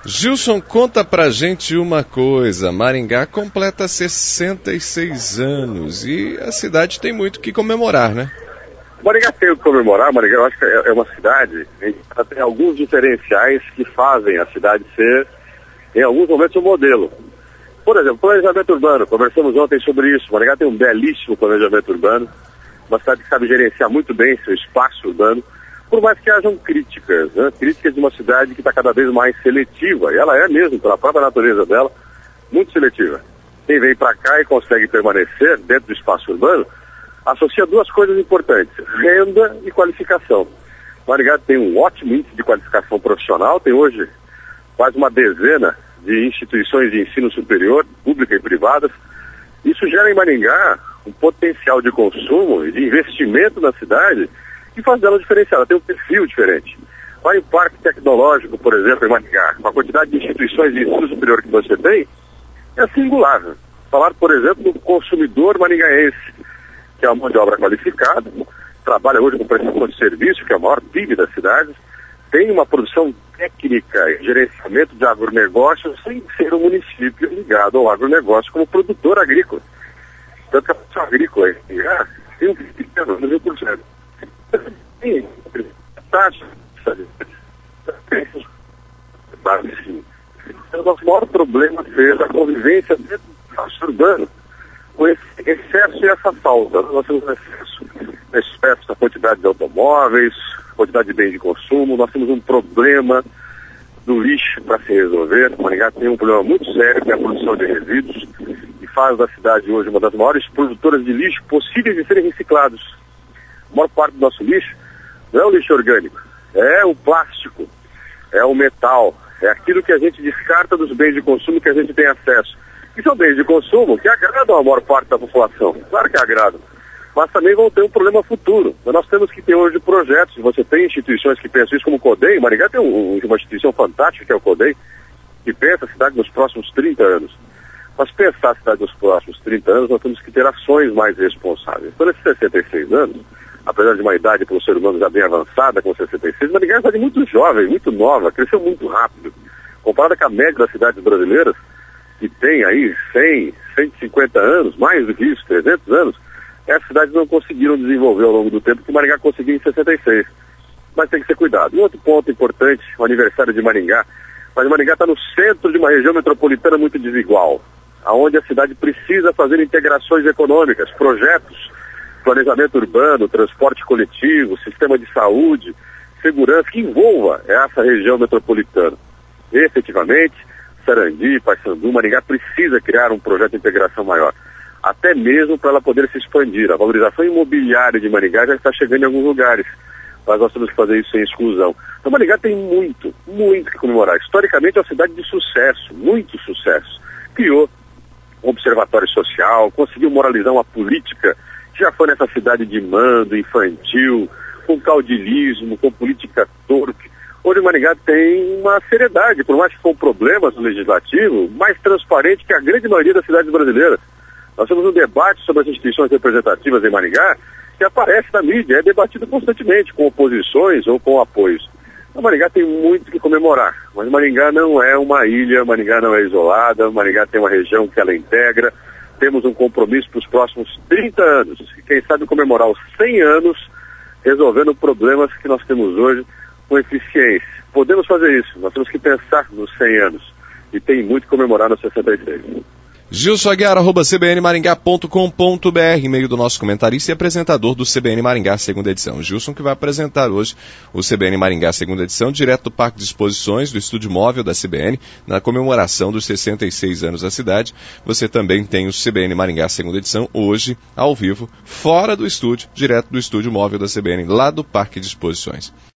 Gilson, conta pra gente uma coisa. Maringá completa 66 anos e a cidade tem muito que comemorar, né? Maringá tem o que comemorar. Maringá, eu acho que é uma cidade que tem alguns diferenciais que fazem a cidade ser, em alguns momentos, um modelo. Por exemplo, planejamento urbano. Conversamos ontem sobre isso. Maringá tem um belíssimo planejamento urbano. Uma cidade que sabe gerenciar muito bem seu espaço urbano. Por mais que hajam críticas, né? Críticas de uma cidade que está cada vez mais seletiva. E ela é mesmo, pela própria natureza dela, muito seletiva. Quem vem para cá e consegue permanecer dentro do espaço urbano, associa duas coisas importantes: renda e qualificação. Maringá tem um ótimo índice de qualificação profissional, tem hoje quase uma dezena de instituições de ensino superior, públicas e privadas. Isso gera em Maringá um potencial de consumo e de investimento na cidade que faz dela diferenciada, ela tem um perfil diferente. Vai em parque tecnológico, por exemplo, em Maringá, com a quantidade de instituições de ensino superior que você tem, é singular. Falar, por exemplo, do consumidor maringaense, que é uma mão de obra qualificada, trabalha hoje com prestação de serviço, que é o maior PIB da cidade, tem uma produção técnica e gerenciamento de agronegócio sem ser um município ligado ao agronegócio como produtor agrícola. Tanto que a produção agrícola tem um pequeno, no 1%. Sim, taxa. O nosso maior problema seja a convivência dentro do espaço urbano, com esse excesso e essa falta. Nós temos um excesso da quantidade de automóveis, quantidade de bens de consumo, nós temos um problema do lixo para se resolver. O Maringá tem um problema muito sério, que é a produção de resíduos, e faz da cidade hoje uma das maiores produtoras de lixo possíveis de serem reciclados. A maior parte do nosso lixo não é o lixo orgânico, é o plástico, é o metal, é aquilo que a gente descarta dos bens de consumo que a gente tem acesso. E são bens de consumo que agradam a maior parte da população, claro que agradam, mas também vão ter um problema futuro. Nós temos que ter hoje projetos, você tem instituições que pensam isso, como o CODEM. Maringá tem uma instituição fantástica que é o CODEM, que pensa a cidade nos próximos 30 anos. Mas pensar a cidade nos próximos 30 anos, nós temos que ter ações mais responsáveis. Por esses 66 anos, apesar de uma idade para o ser humano já bem avançada, com 66, Maringá é uma cidade muito jovem, muito nova, cresceu muito rápido. Comparada com a média das cidades brasileiras, que tem aí 100, 150 anos, mais do que isso, 300 anos, essas cidades não conseguiram desenvolver ao longo do tempo que Maringá conseguiu em 66. Mas tem que ser cuidado. E outro ponto importante, o aniversário de Maringá. Mas Maringá está no centro de uma região metropolitana muito desigual, onde a cidade precisa fazer integrações econômicas, projetos, planejamento urbano, transporte coletivo, sistema de saúde, segurança, que envolva essa região metropolitana. Efetivamente, Sarandi, Paissandu, Maringá precisa criar um projeto de integração maior, até mesmo para ela poder se expandir. A valorização imobiliária de Maringá já está chegando em alguns lugares, mas nós temos que fazer isso sem exclusão. Então Maringá tem muito que comemorar. Historicamente é uma cidade de sucesso, muito sucesso. Criou um observatório social, conseguiu moralizar uma política que já foi nessa cidade de mando infantil, com caudilismo, com política torpe. Hoje Maringá tem uma seriedade, por mais que com problemas no legislativo, mais transparente que a grande maioria das cidades brasileiras. Nós temos um debate sobre as instituições representativas em Maringá que aparece na mídia, é debatido constantemente, com oposições ou com apoios. Então Maringá tem muito que comemorar, mas Maringá não é uma ilha, Maringá não é isolada, Maringá tem uma região que ela integra. Temos um compromisso para os próximos 30 anos, e quem sabe comemorar os 100 anos, resolvendo problemas que nós temos hoje com eficiência. Podemos fazer isso, nós temos que pensar nos 100 anos, e tem muito que comemorar nos 66. Gilson Aguiar, @cbnmaringá.com.br, e-mail do nosso comentarista e apresentador do CBN Maringá, segunda edição. Gilson, que vai apresentar hoje o CBN Maringá, segunda edição, direto do Parque de Exposições, do Estúdio Móvel da CBN, na comemoração dos 66 anos da cidade. Você também tem o CBN Maringá, segunda edição, hoje, ao vivo, fora do estúdio, direto do Estúdio Móvel da CBN, lá do Parque de Exposições.